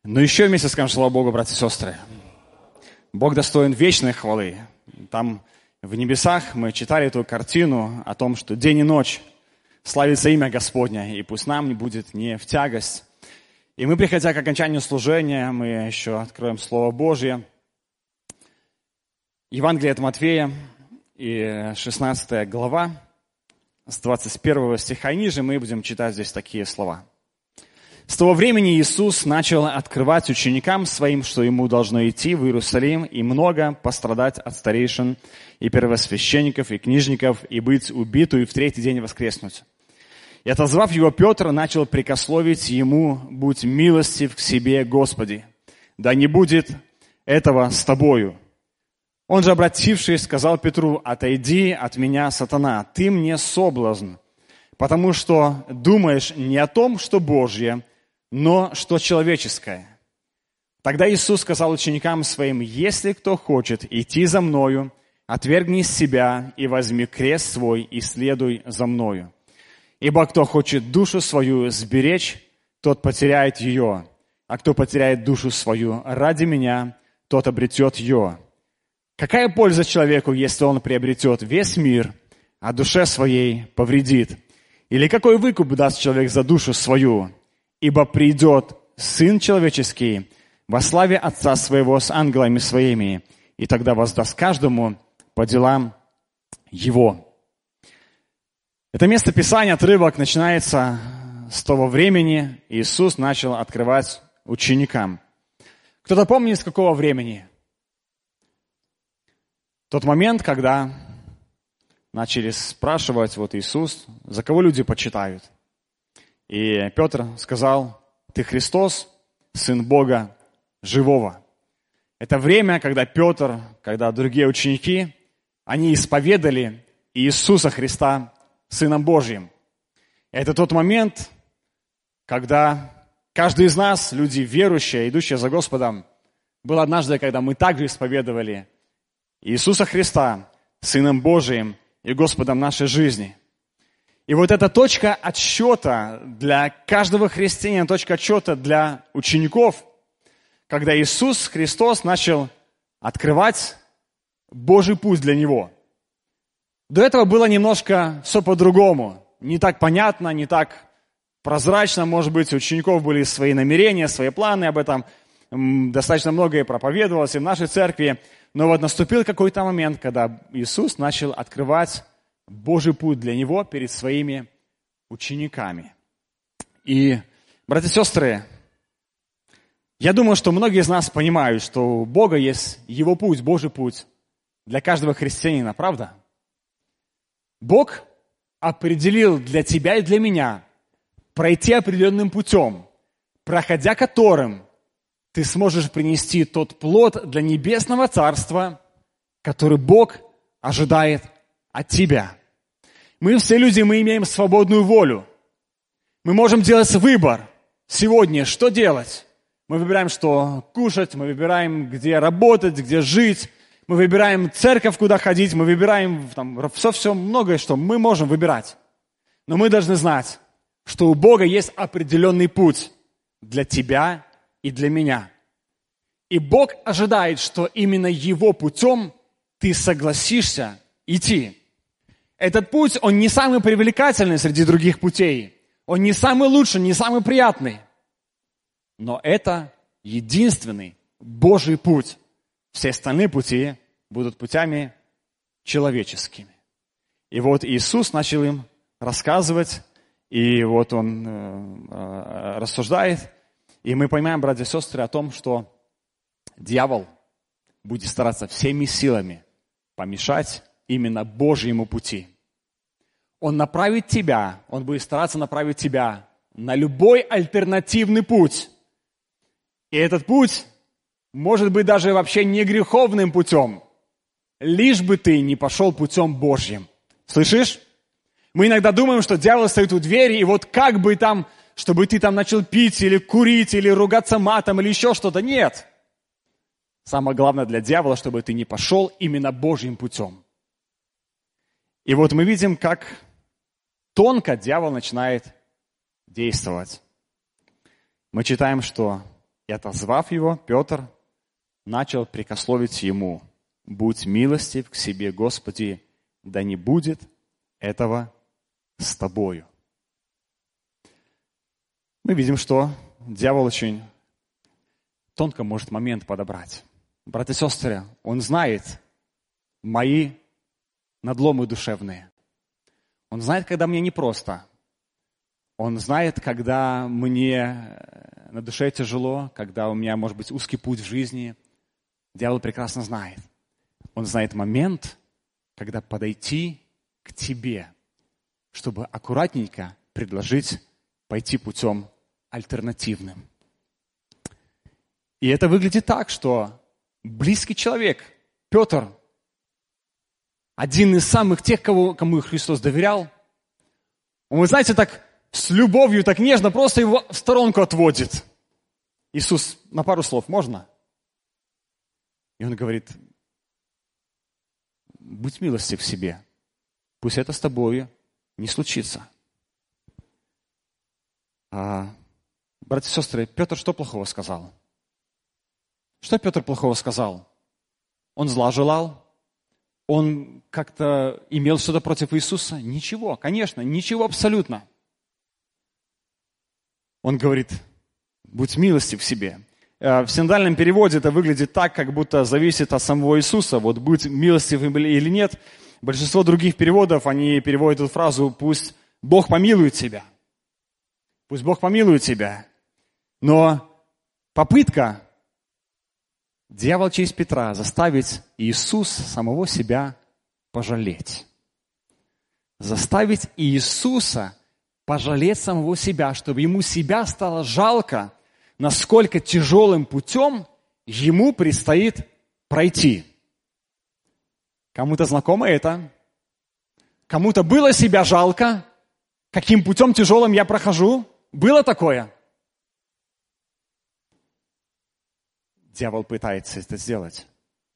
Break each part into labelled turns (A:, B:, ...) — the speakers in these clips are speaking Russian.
A: Но еще вместе скажем слава Богу, братья и сестры. Бог достоин вечной хвалы. Там в небесах мы читали эту картину о том, что день и ночь славится имя Господня, и пусть нам не будет не в тягость. И мы, приходя к окончанию служения, мы еще откроем Слово Божье. Евангелие от Матфея, и 16 глава, с 21 стиха и ниже мы будем читать здесь такие слова. С того времени Иисус начал открывать ученикам своим, что ему должно идти в Иерусалим и много пострадать от старейшин и первосвященников и книжников и быть убиту и в третий день воскреснуть. И отозвав его, Петр начал прикословить ему: «Будь милостив к себе, Господи, да не будет этого с тобою». Он же, обратившись, сказал Петру: «Отойди от меня, сатана, ты мне соблазн, потому что думаешь не о том, что Божье, но что человеческое». Тогда Иисус сказал ученикам своим: «Если кто хочет идти за Мною, отвергни себя и возьми крест свой и следуй за Мною. Ибо кто хочет душу свою сберечь, тот потеряет ее, а кто потеряет душу свою ради Меня, тот обретет ее. Какая польза человеку, если он приобретет весь мир, а душе своей повредит? Или какой выкуп даст человек за душу свою? Ибо придет Сын Человеческий во славе Отца Своего с ангелами Своими, и тогда воздаст каждому по делам Его». Это место Писания, отрывок, начинается с того времени, Иисус начал открывать ученикам. Кто-то помнит, с какого времени? Тот момент, когда начали спрашивать, вот Иисус, за кого люди почитают. И Петр сказал: «Ты Христос, Сын Бога Живого». Это время, когда Петр, когда другие ученики, они исповедали Иисуса Христа Сыном Божьим. Это тот момент, когда каждый из нас, люди верующие, идущие за Господом, был однажды, когда мы также исповедовали Иисуса Христа Сыном Божиим и Господом нашей жизни. И вот эта точка отсчета для каждого христианина, точка отсчета для учеников, когда Иисус Христос начал открывать Божий путь для него. До этого было немножко все по-другому. Не так понятно, не так прозрачно, может быть, у учеников были свои намерения, свои планы, об этом достаточно многое проповедовалось и в нашей церкви. Но вот наступил какой-то момент, когда Иисус начал открывать Божий путь для Него перед своими учениками. И, братья и сестры, я думаю, что многие из нас понимают, что у Бога есть Его путь, Божий путь для каждого христианина, правда? Бог определил для тебя и для меня пройти определенным путем, проходя которым ты сможешь принести тот плод для небесного царства, который Бог ожидает от тебя. Мы все люди, мы имеем свободную волю. Мы можем делать выбор сегодня, что делать. Мы выбираем, что кушать, мы выбираем, где работать, где жить. Мы выбираем церковь, куда ходить, мы выбираем все многое, что мы можем выбирать. Но мы должны знать, что у Бога есть определенный путь для тебя и для меня. И Бог ожидает, что именно Его путем ты согласишься идти. Этот путь, он не самый привлекательный среди других путей. Он не самый лучший, не самый приятный. Но это единственный Божий путь. Все остальные пути будут путями человеческими. И вот Иисус начал им рассказывать, и вот Он рассуждает. И мы понимаем, братья и сестры, о том, что дьявол будет стараться всеми силами помешать именно Божьему пути. Он направит тебя, он будет стараться направить тебя на любой альтернативный путь. И этот путь может быть даже вообще не греховным путем, лишь бы ты не пошел путем Божьим. Слышишь? Мы иногда думаем, что дьявол стоит у двери, и вот как бы там, чтобы ты там начал пить, или курить, или ругаться матом, или еще что-то. Нет. Самое главное для дьявола, чтобы ты не пошел именно Божьим путем. И вот мы видим, как тонко дьявол начинает действовать. Мы читаем, что И, отозвав его, Петр начал прикословить ему: «Будь милостив к себе, Господи, да не будет этого с тобою». Мы видим, что дьявол очень тонко может момент подобрать. Братья и сестры, он знает мои надломы душевные. Он знает, когда мне непросто. Он знает, когда мне на душе тяжело, когда у меня, может быть, узкий путь в жизни. Дьявол прекрасно знает. Он знает момент, когда подойти к тебе, чтобы аккуратненько предложить пойти путем альтернативным. И это выглядит так, что близкий человек, Петр, один из самых тех, кому Христос доверял, он, вы знаете, так с любовью, так нежно просто его в сторонку отводит. Иисус, на пару слов можно? И он говорит: будь милостив к себе, пусть это с тобою не случится. Братья и сестры, Петр что плохого сказал? Что Петр плохого сказал? Он зла желал? Он как-то имел что-то против Иисуса? Ничего, конечно, ничего абсолютно. Он говорит: будь милостив к себе. В синодальном переводе это выглядит так, как будто зависит от самого Иисуса. Вот быть милостив или нет. Большинство других переводов, они переводят эту фразу: пусть Бог помилует тебя. Пусть Бог помилует тебя. Но попытка дьявола через Петра заставить Иисус самого себя пожалеть. Заставить Иисуса пожалеть самого себя, чтобы ему себя стало жалко, насколько тяжелым путем ему предстоит пройти. Кому-то знакомо это? Кому-то было себя жалко? Каким путем тяжелым я прохожу? Было такое? Дьявол пытается это сделать.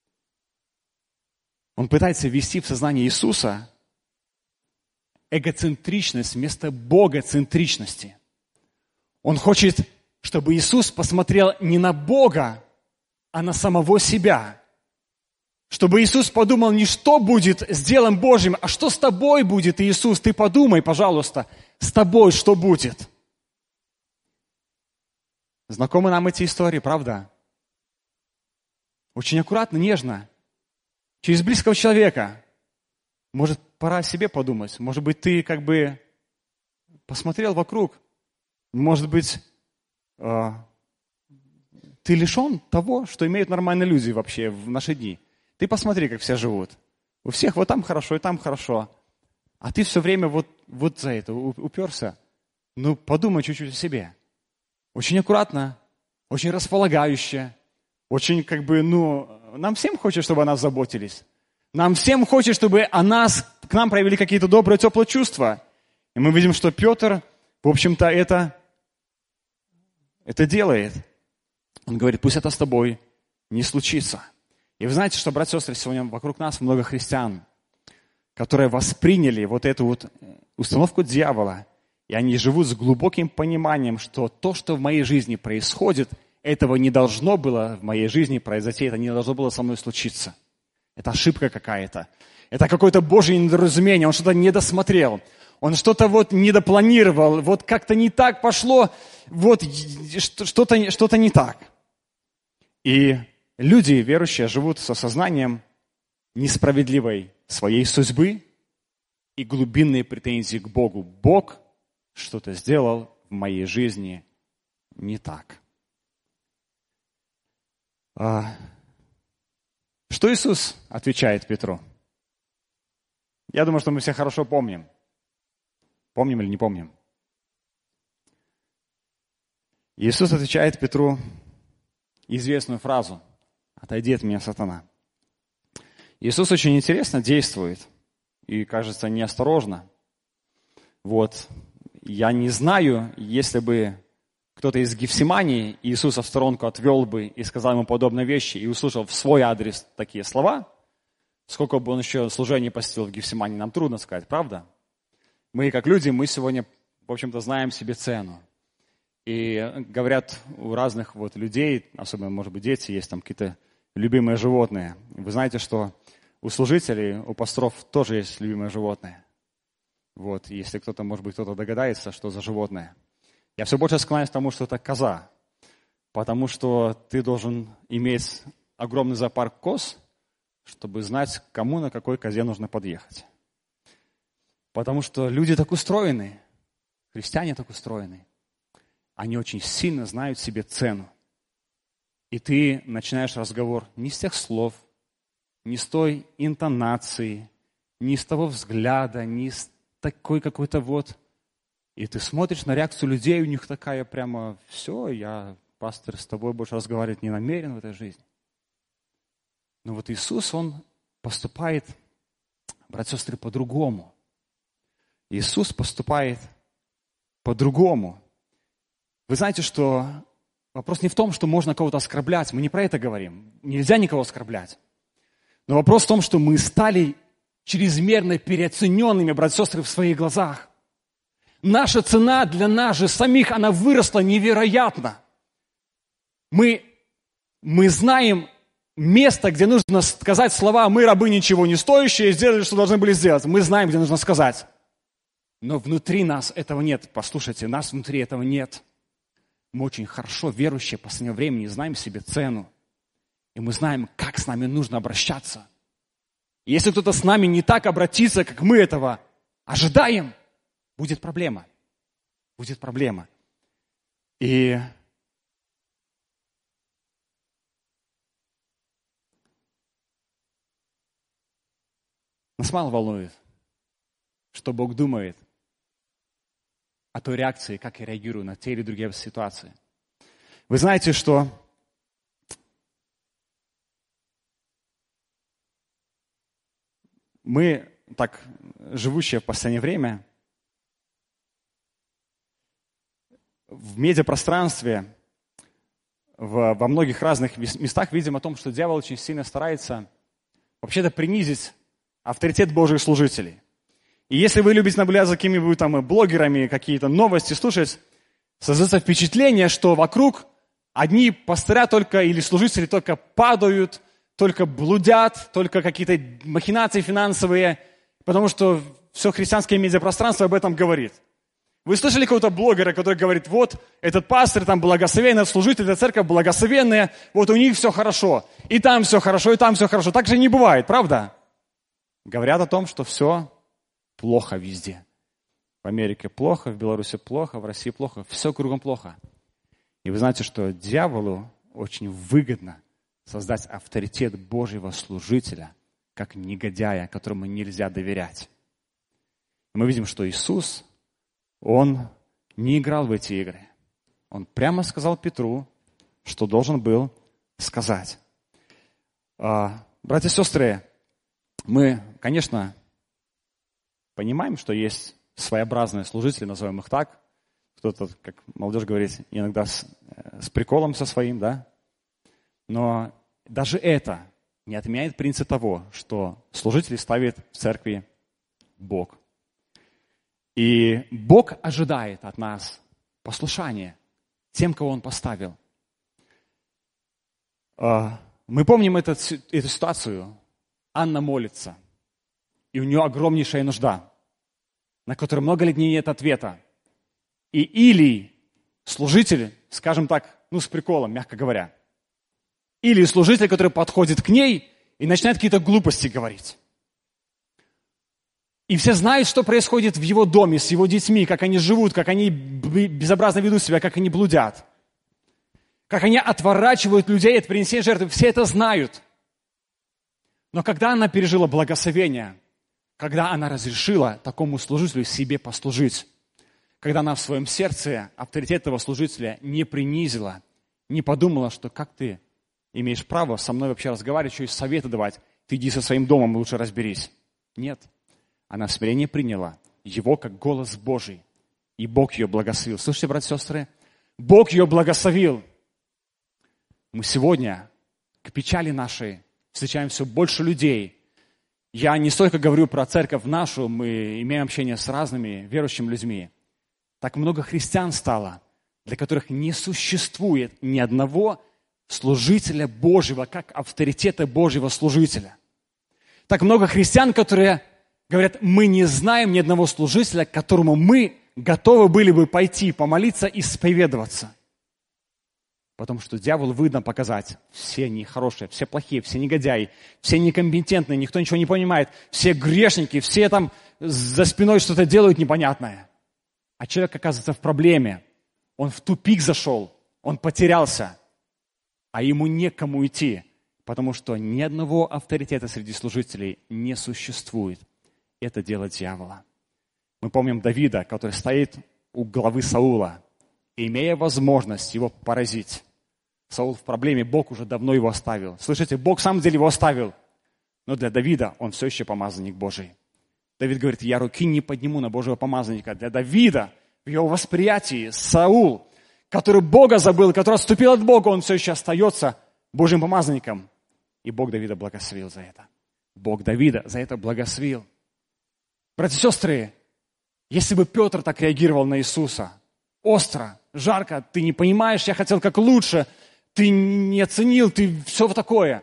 A: Он пытается ввести в сознание Иисуса эгоцентричность вместо богоцентричности. Он хочет, чтобы Иисус посмотрел не на Бога, а на самого себя. Чтобы Иисус подумал не что будет с делом Божьим, а что с тобой будет, Иисус. Ты подумай, пожалуйста, с тобой что будет. Знакомы нам эти истории, правда? Очень аккуратно, нежно, через близкого человека. Может, пора о себе подумать. Может быть, ты как бы посмотрел вокруг. Может быть, ты лишен того, что имеют нормальные люди вообще в наши дни. Ты посмотри, как все живут. У всех вот там хорошо, и там хорошо. А ты все время вот за это уперся. Ну, подумай чуть-чуть о себе. Очень аккуратно, очень располагающе. Очень как бы, нам всем хочется, чтобы о нас заботились. Нам всем хочется, чтобы к нам проявили какие-то добрые, теплые чувства. И мы видим, что Петр, в общем-то, это делает. Он говорит: пусть это с тобой не случится. И вы знаете, что, братья и сестры, сегодня вокруг нас много христиан, которые восприняли вот эту вот установку дьявола, и они живут с глубоким пониманием, что то, что в моей жизни происходит, этого не должно было в моей жизни произойти, это не должно было со мной случиться. Это ошибка какая-то. Это какое-то Божье недоразумение, он что-то недосмотрел. Он что-то недопланировал, как-то не так пошло, что-то не так. И люди, верующие, живут с осознанием несправедливой своей судьбы и глубинной претензии к Богу. Бог что-то сделал в моей жизни не так. Что Иисус отвечает Петру? Я думаю, что мы все хорошо помним. Помним или не помним? Иисус отвечает Петру известную фразу: «Отойди от меня, сатана». Иисус очень интересно действует и, кажется, неосторожно. Я не знаю, если бы кто-то из Гефсимании Иисуса в сторонку отвел бы и сказал ему подобные вещи, и услышал в свой адрес такие слова, сколько бы он еще служений посетил в Гефсимании, нам трудно сказать, правда? Мы, как люди, мы сегодня, в общем-то, знаем себе цену. И говорят, у разных вот людей, особенно, может быть, дети, есть там какие-то любимые животные. Вы знаете, что у служителей, у пасторов тоже есть любимые животные. Вот, если кто-то, может быть, кто-то догадается, что за животное. Я все больше склоняюсь к тому, что это коза. Потому что ты должен иметь огромный зоопарк коз, чтобы знать, кому на какой козе нужно подъехать. Потому что люди так устроены, христиане так устроены. Они очень сильно знают себе цену. И ты начинаешь разговор не с тех слов, не с той интонации, не с того взгляда, не с такой какой-то вот. И ты смотришь на реакцию людей, у них такая прямо, все, я, пастор, с тобой больше разговаривать не намерен в этой жизни. Но вот Иисус, Он поступает, братья и сестры, по-другому. Иисус поступает по-другому. Вы знаете, что вопрос не в том, что можно кого-то оскорблять. Мы не про это говорим. Нельзя никого оскорблять. Но вопрос в том, что мы стали чрезмерно переоцененными, братья и сестры, в своих глазах. Наша цена для нас же самих, она выросла невероятно. Мы знаем место, где нужно сказать слова «мы, рабы, ничего не стоящие, сделали, что должны были сделать». Мы знаем, где нужно сказать. Но внутри нас этого нет. Послушайте, нас внутри этого нет. Мы очень хорошо, верующие, в последнее время знаем себе цену. И мы знаем, как с нами нужно обращаться. И если кто-то с нами не так обратится, как мы этого ожидаем, будет проблема. Будет проблема. И нас мало волнует, что Бог думает о той реакции, как я реагирую на те или другие ситуации. Вы знаете, что мы, так живущие в последнее время, в медиапространстве, во многих разных местах видим о том, что дьявол очень сильно старается вообще-то принизить авторитет Божьих служителей. И если вы любите наблюдать за какими-нибудь там блогерами, какие-то новости слушать, создается впечатление, что вокруг одни пастыря только или служители только падают, только блудят, только какие-то махинации финансовые, потому что все христианское медиапространство об этом говорит. Вы слышали какого-то блогера, который говорит, вот этот пастор там благословенный, служитель, эта церковь благословенная, вот у них все хорошо, и там все хорошо, и там все хорошо. Так же не бывает, правда? Говорят о том, что все плохо везде. В Америке плохо, в Беларуси плохо, в России плохо, все кругом плохо. И вы знаете, что дьяволу очень выгодно создать авторитет Божьего служителя, как негодяя, которому нельзя доверять. И мы видим, что Иисус, Он не играл в эти игры. Он прямо сказал Петру, что должен был сказать. Братья и сестры, мы, конечно, понимаем, что есть своеобразные служители, назовем их так. Кто-то, как молодежь говорит, иногда с приколом со своим, да. Но даже это не отменяет принцип того, что служители ставит в церкви Бог. И Бог ожидает от нас послушания тем, кого Он поставил. Мы помним эту ситуацию. Анна молится, и у нее огромнейшая нужда, на которую много лет нет ответа. И Илий, служитель, скажем так, с приколом, мягко говоря, или служитель, который подходит к ней и начинает какие-то глупости говорить. И все знают, что происходит в его доме с его детьми, как они живут, как они безобразно ведут себя, как они блудят, как они отворачивают людей от принесения жертвы. Все это знают. Но когда она пережила благословение, когда она разрешила такому служителю себе послужить, когда она в своем сердце авторитет этого служителя не принизила, не подумала, что как ты имеешь право со мной вообще разговаривать, еще и советы давать, ты иди со своим домом, лучше разберись. Нет. Она в смирении приняла его как голос Божий, и Бог ее благословил. Слышите, братья и сестры? Бог ее благословил. Мы сегодня, к печали нашей, встречаем все больше людей. Я не столько говорю про церковь нашу, мы имеем общение с разными верующими людьми. Так много христиан стало, для которых не существует ни одного служителя Божьего, как авторитета Божьего служителя. Так много христиан, которые говорят, мы не знаем ни одного служителя, к которому мы готовы были бы пойти, помолиться и исповедоваться. Потому что дьявол выгодно показать, все нехорошие, все плохие, все негодяи, все некомпетентные, никто ничего не понимает, все грешники, все там за спиной что-то делают непонятное. А человек оказывается в проблеме, он в тупик зашел, он потерялся, а ему некому идти, потому что ни одного авторитета среди служителей не существует. Это дело дьявола. Мы помним Давида, который стоит у главы Саула, имея возможность его поразить. Саул в проблеме, Бог уже давно его оставил. Слышите, Бог в самом деле его оставил. Но для Давида он все еще помазанник Божий. Давид говорит, я руки не подниму на Божьего помазанника. Для Давида в его восприятии Саул, который Бога забыл, который отступил от Бога, он все еще остается Божьим помазанником. И Бог Давида благословил за это. Бог Давида за это благословил. Братья и сестры, если бы Петр так реагировал на Иисуса, остро, жарко, ты не понимаешь, я хотел как лучше, ты не оценил, ты все такое.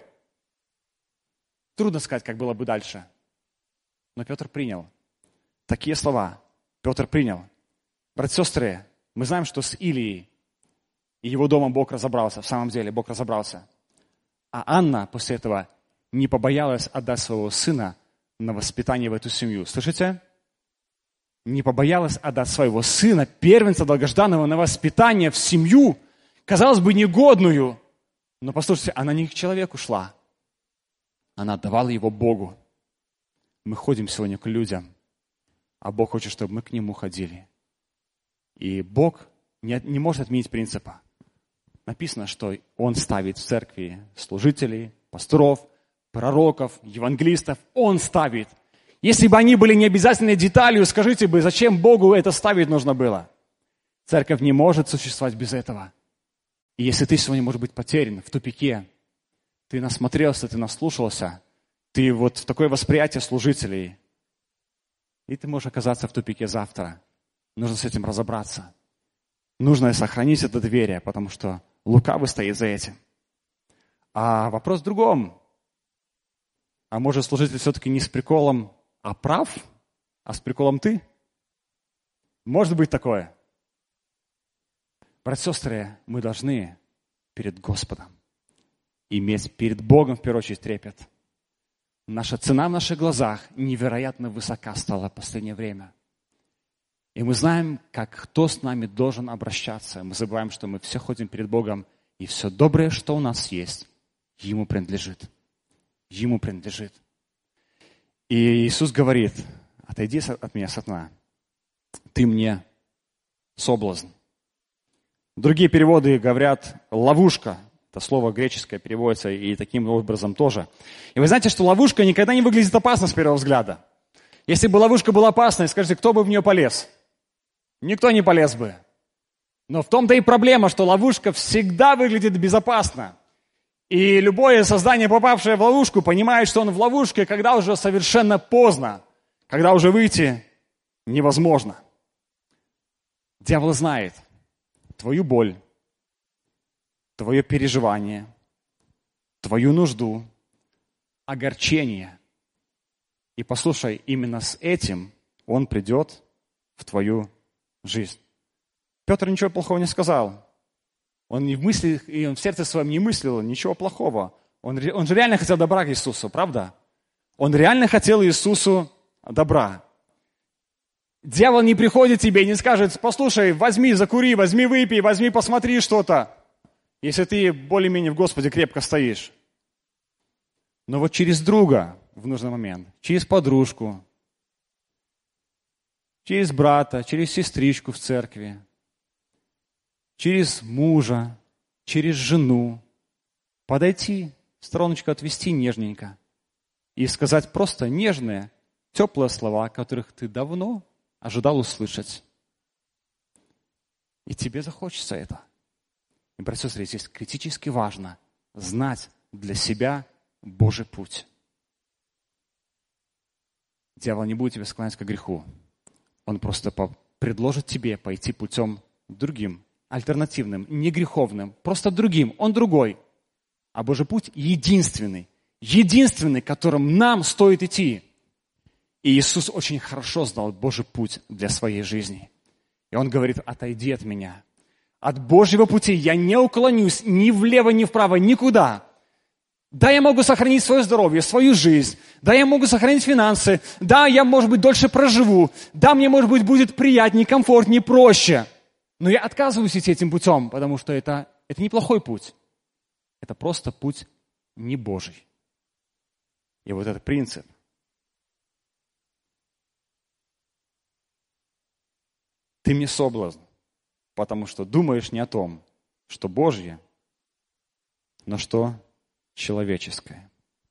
A: Трудно сказать, как было бы дальше. Но Петр принял. Такие слова Петр принял. Братья и сестры, мы знаем, что с Илией и его домом Бог разобрался. В самом деле Бог разобрался. А Анна после этого не побоялась отдать своего сына на воспитание в эту семью. Слышите? Не побоялась отдать своего сына, первенца долгожданного, на воспитание в семью, казалось бы, негодную. Но послушайте, она не к человеку шла. Она отдавала его Богу. Мы ходим сегодня к людям, а Бог хочет, чтобы мы к Нему ходили. И Бог не может отменить принципа. Написано, что Он ставит в церкви служителей, пасторов, пророков, евангелистов. Он ставит. Если бы они были необязательной деталью, скажите бы, зачем Богу это ставить нужно было? Церковь не может существовать без этого. И если ты сегодня, может быть, потерян, в тупике, ты насмотрелся, ты наслушался, ты вот в такое восприятие служителей, и ты можешь оказаться в тупике завтра. Нужно с этим разобраться. Нужно сохранить это доверие, потому что лукавый стоит за этим. А вопрос в другом. А может, служитель все-таки не с приколом, а прав? А с приколом ты? Может быть такое. Братья и сестры, мы должны перед Господом иметь перед Богом в первую очередь трепет. Наша цена в наших глазах невероятно высока стала в последнее время. И мы знаем, как кто с нами должен обращаться. Мы забываем, что мы все ходим перед Богом, и все доброе, что у нас есть, Ему принадлежит. Ему принадлежит. И Иисус говорит, отойди от меня, сатана, ты мне соблазн. Другие переводы говорят ловушка. Это слово греческое переводится и таким образом тоже. И вы знаете, что ловушка никогда не выглядит опасно с первого взгляда. Если бы ловушка была опасной, скажите, кто бы в нее полез? Никто не полез бы. Но в том-то и проблема, что ловушка всегда выглядит безопасно. И любое создание, попавшее в ловушку, понимает, что он в ловушке, когда уже совершенно поздно, когда уже выйти невозможно. Дьявол знает твою боль, твое переживание, твою нужду, огорчение. И послушай, именно с этим он придет в твою жизнь. Петр ничего плохого не сказал. Он не в мыслях, и он в сердце своем не мыслил ничего плохого. Он же реально хотел добра к Иисусу, правда? Он реально хотел Иисусу добра. Дьявол не приходит тебе и не скажет, послушай, возьми, закури, возьми, выпей, возьми, посмотри что-то, если ты более-менее в Господе крепко стоишь. Но вот через друга в нужный момент, через подружку, через брата, через сестричку в церкви, через мужа, через жену, подойти, стороночку отвести нежненько и сказать просто нежные, теплые слова, которых ты давно ожидал услышать. И тебе захочется это. И, братья и сестры, здесь критически важно знать для себя Божий путь. Дьявол не будет тебя склонять к греху. Он просто предложит тебе пойти путем другим, альтернативным, не греховным, просто другим. Он другой. А Божий путь единственный. Единственный, которым нам стоит идти. И Иисус очень хорошо знал Божий путь для своей жизни. И Он говорит: отойди от меня. От Божьего пути я не уклонюсь ни влево, ни вправо, никуда. Да, я могу сохранить свое здоровье, свою жизнь. Да, я могу сохранить финансы. Да, я, может быть, дольше проживу. Да, мне, может быть, будет приятнее, комфортнее, проще. Но я отказываюсь идти этим путем, потому что это неплохой путь. Это просто путь не Божий. И вот этот принцип. Ты мне соблазн, потому что думаешь не о том, что Божье, но что человеческое.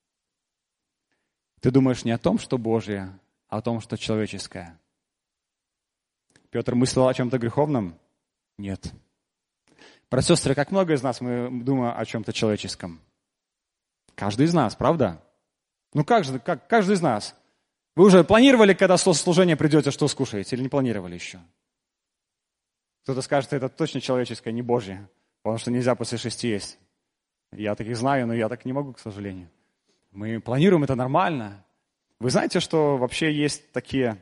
A: Ты думаешь не о том, что Божье, а о том, что человеческое. Петр мыслил о чем-то греховном? Нет. Братья и сестры, как много из нас мы думаем о чем-то человеческом? Каждый из нас, правда? Ну каждый из нас. Вы уже планировали, когда со служения придете, что скушаете, или не планировали еще? Кто-то скажет, это точно человеческое, не Божье, потому что нельзя после 6 есть. Я таких знаю, но я так не могу, к сожалению. Мы планируем, это нормально. Вы знаете, что вообще есть такие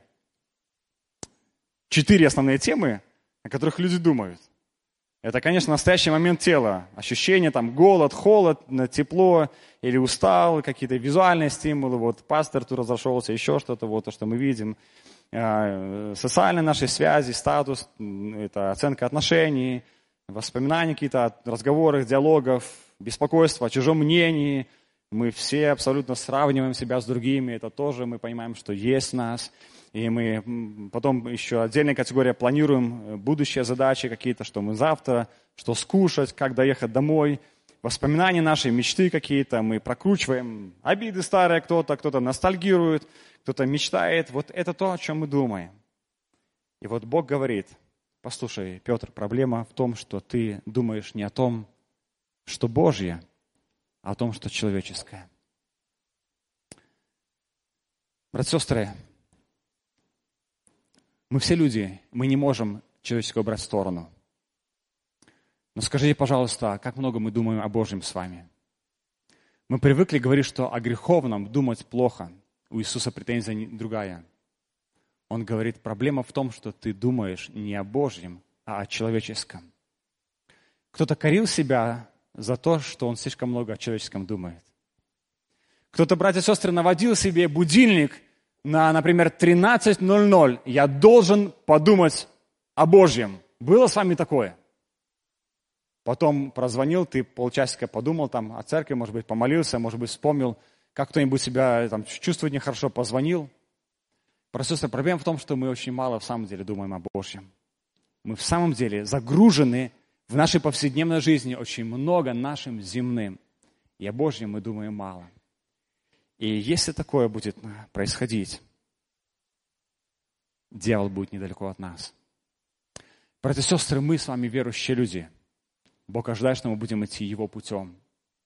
A: 4 основные темы, о которых люди думают? Это, конечно, настоящий момент тела. Ощущения, там, голод, холод, тепло или устал, какие-то визуальные стимулы. Вот пастор тут разошелся, еще что-то, вот то, что мы видим. Социальные наши связи, статус, это оценка отношений, воспоминания какие-то о разговорах, диалогах, беспокойство о чужом мнении. Мы все абсолютно сравниваем себя с другими. Это тоже мы понимаем, что есть в нас. И мы потом еще отдельная категория планируем будущие задачи какие-то, что мы завтра, что скушать, как доехать домой. Воспоминания наши, мечты какие-то. Мы прокручиваем обиды старые, кто-то ностальгирует, кто-то мечтает. Вот это то, о чем мы думаем. И вот Бог говорит: послушай, Петр, проблема в том, что ты думаешь не о том, что Божье, а о том, что человеческое. Братья и сестры, мы все люди, мы не можем человеческое брать в сторону. Но скажите, пожалуйста, как много мы думаем о Божьем с вами? Мы привыкли говорить, что о греховном думать плохо. У Иисуса претензия другая. Он говорит, проблема в том, что ты думаешь не о Божьем, а о человеческом. Кто-то корил себя за то, что он слишком много о человеческом думает. Кто-то, братья и сестры, наводил себе будильник на, например, 13:00. Я должен подумать о Божьем. Было с вами такое? Потом прозвонил, ты полчасика подумал там о церкви, может быть, помолился, может быть, вспомнил, как кто-нибудь себя там чувствует нехорошо, позвонил. Просто проблема в том, что мы очень мало в самом деле думаем о Божьем. Мы в самом деле загружены в нашей повседневной жизни очень много нашим земным. И о Божьем мы думаем мало. И если такое будет происходить, дьявол будет недалеко от нас. Братья и сестры, мы с вами верующие люди. Бог ожидает, что мы будем идти Его путем.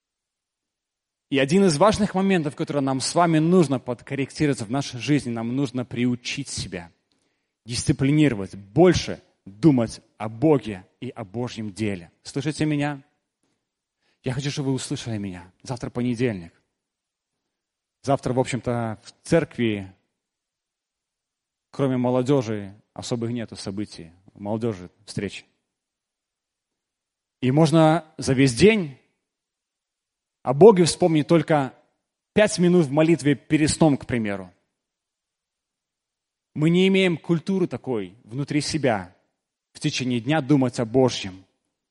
A: И один из важных моментов, который нам с вами нужно подкорректировать в нашей жизни, нам нужно приучить себя, дисциплинировать, больше думать о Боге и о Божьем деле. Слышите меня? Я хочу, чтобы вы услышали меня. Завтра понедельник. Завтра, в общем-то, в церкви, кроме молодежи, особых нету событий. У молодежи встречи. И можно за весь день о Боге вспомнить только 5 минут в молитве перед сном, к примеру. Мы не имеем культуры такой внутри себя в течение дня думать о Божьем.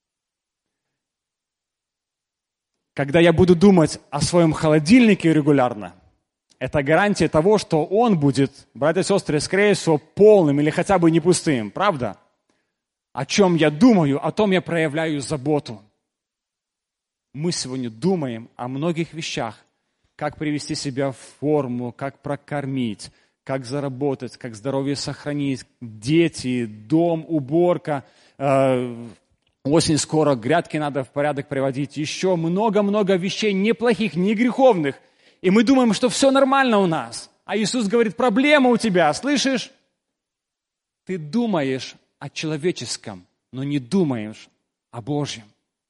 A: Когда я буду думать о своем холодильнике регулярно, это гарантия того, что он будет, братья и сестры, скорее всего, полным или хотя бы не пустым. Правда? О чем я думаю, о том я проявляю заботу. Мы сегодня думаем о многих вещах. Как привести себя в форму, как прокормить, как заработать, как здоровье сохранить, дети, дом, уборка, осень скоро, грядки надо в порядок приводить. Еще много-много вещей неплохих, не греховных. И мы думаем, что все нормально у нас. А Иисус говорит, проблема у тебя, слышишь? Ты думаешь о человеческом, но не думаешь о Божьем.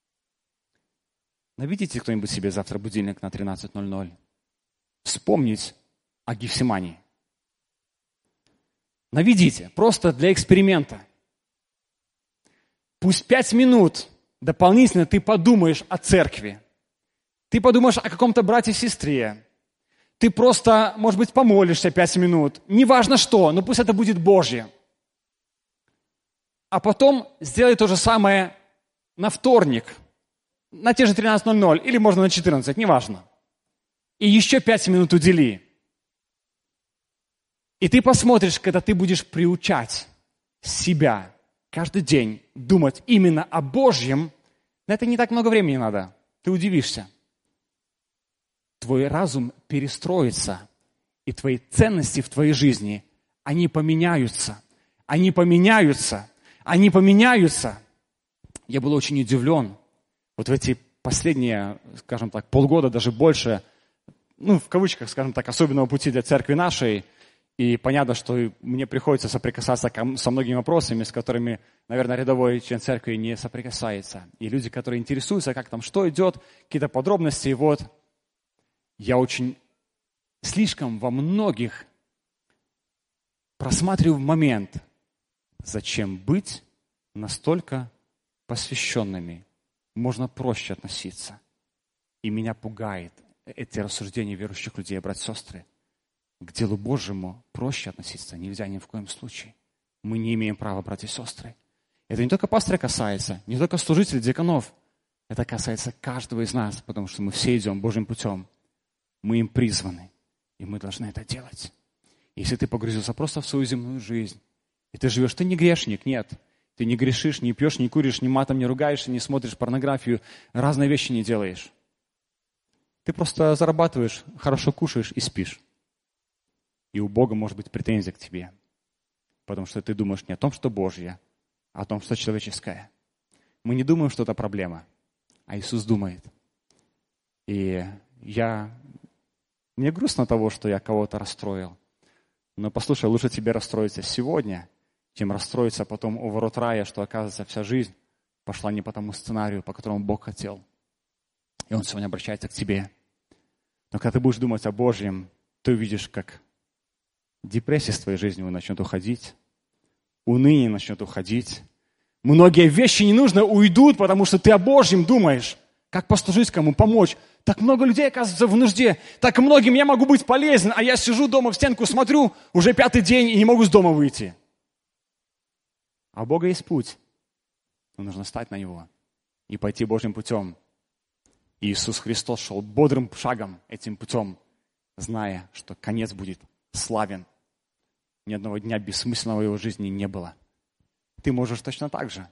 A: Наведите кто-нибудь себе завтра будильник на 13:00. Вспомнить о Гефсимании. Наведите, просто для эксперимента. Пусть 5 минут дополнительно ты подумаешь о церкви. Ты подумаешь о каком-то брате-сестре. Ты просто, может быть, помолишься 5 минут. Неважно что, но пусть это будет Божье. А потом сделай то же самое на вторник, на те же 13:00, или можно на 14, неважно. И еще 5 минут удели. И ты посмотришь, когда ты будешь приучать себя каждый день думать именно о Божьем, на это не так много времени надо. Ты удивишься. Твой разум перестроится, и твои ценности в твоей жизни, они поменяются. Они поменяются. Они поменяются. Я был очень удивлен. Вот в эти последние, скажем так, полгода, даже больше, в кавычках, скажем так, особенного пути для церкви нашей. И понятно, что мне приходится соприкасаться со многими вопросами, с которыми, наверное, рядовой член церкви не соприкасается. И люди, которые интересуются, как там, что идет, какие-то подробности. И вот я очень слишком во многих просматриваю момент, зачем быть настолько посвященными. Можно проще относиться. И меня пугает эти рассуждения верующих людей, братья и сестры. К делу Божьему проще относиться нельзя ни в коем случае. Мы не имеем права, братья и сестры. Это не только пастыря касается, не только служителей, диаконов. Это касается каждого из нас, потому что мы все идем Божьим путем. Мы им призваны, и мы должны это делать. Если ты погрузился просто в свою земную жизнь, и ты живешь, ты не грешник, нет. Ты не грешишь, не пьешь, не куришь, ни матом не ругаешься, не смотришь порнографию, разные вещи не делаешь. Ты просто зарабатываешь, хорошо кушаешь и спишь. И у Бога может быть претензия к тебе. Потому что ты думаешь не о том, что Божье, а о том, что человеческое. Мы не думаем, что это проблема, а Иисус думает. И мне грустно того, что я кого-то расстроил. Но послушай, лучше тебе расстроиться сегодня, чем расстроиться потом у ворот рая, что, оказывается, вся жизнь пошла не по тому сценарию, по которому Бог хотел. И Он сегодня обращается к тебе. Но когда ты будешь думать о Божьем, ты увидишь, как депрессия с твоей жизни начнет уходить, уныние начнет уходить. Многие вещи не нужно уйдут, потому что ты о Божьем думаешь. Как послужить кому, помочь. Так много людей оказывается в нужде. Так многим я могу быть полезен, а я сижу дома в стенку, смотрю, уже 5-й день и не могу с дома выйти. А у Бога есть путь. Но нужно встать на него и пойти Божьим путем. И Иисус Христос шел бодрым шагом этим путем, зная, что конец будет славен. Ни одного дня бессмысленного в его жизни не было. Ты можешь точно так же.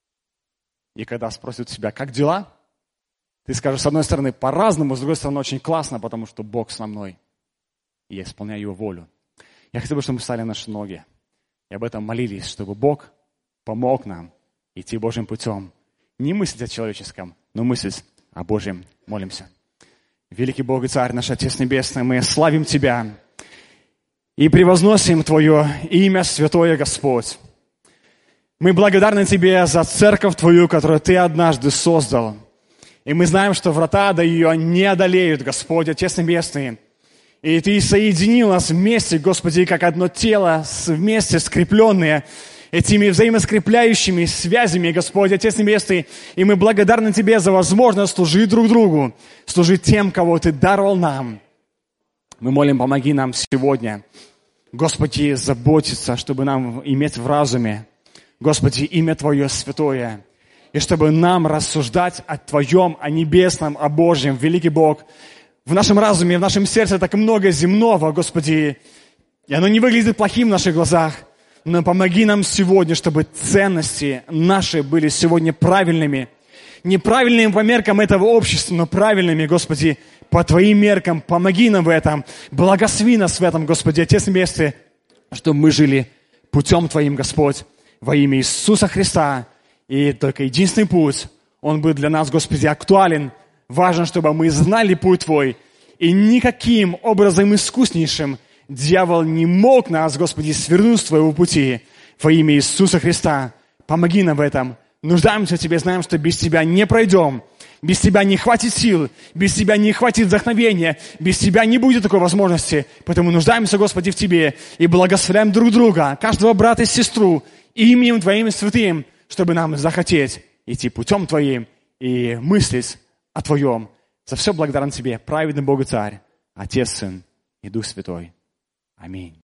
A: И когда спросят тебя, как дела? Ты скажешь, с одной стороны, по-разному, с другой стороны, очень классно, потому что Бог со мной. И я исполняю Его волю. Я хотел бы, чтобы мы встали на наши ноги. И об этом молились, чтобы Бог помог нам идти Божьим путем. Не мыслить о человеческом, но мыслить о Божьем. Молимся. Великий Бог и Царь наш, Отец Небесный, мы славим Тебя и превозносим Твое имя святое, Господь. Мы благодарны Тебе за церковь Твою, которую Ты однажды создал. И мы знаем, что врата до ее не одолеют, Господь, Отец Небесный. И Ты соединил нас вместе, Господи, как одно тело, вместе скрепленные этими взаимоскрепляющими связями, Господь, Отец Небесный. И мы благодарны Тебе за возможность служить друг другу, служить тем, кого Ты даровал нам. Мы молим, помоги нам сегодня, Господи, заботиться, чтобы нам иметь в разуме, Господи, имя Твое святое, и чтобы нам рассуждать о Твоем, о небесном, о Божьем, великий Бог. В нашем разуме, в нашем сердце так много земного, Господи, и оно не выглядит плохим в наших глазах, но помоги нам сегодня, чтобы ценности наши были сегодня правильными, неправильными по меркам этого общества, но правильными, Господи, по Твоим меркам. Помоги нам в этом, благослови нас в этом, Господи, Отец Небесный, чтобы мы жили путем Твоим, Господь, во имя Иисуса Христа. И только единственный путь, он будет для нас, Господи, актуален. Важно, чтобы мы знали путь Твой. И никаким образом искуснейшим дьявол не мог нас, Господи, свернуть с Твоего пути. Во имя Иисуса Христа Помоги нам в этом. Нуждаемся в Тебе, знаем, что без Тебя не пройдем. Без Тебя не хватит сил, без Тебя не хватит вдохновения, без Тебя не будет такой возможности. Поэтому нуждаемся, Господи, в Тебе и благословляем друг друга, каждого брата и сестру, именем Твоим святым, чтобы нам захотеть идти путем Твоим и мыслить о Твоем. За все благодарен Тебе, праведный Бог и Царь, Отец, Сын и Дух Святой. Аминь.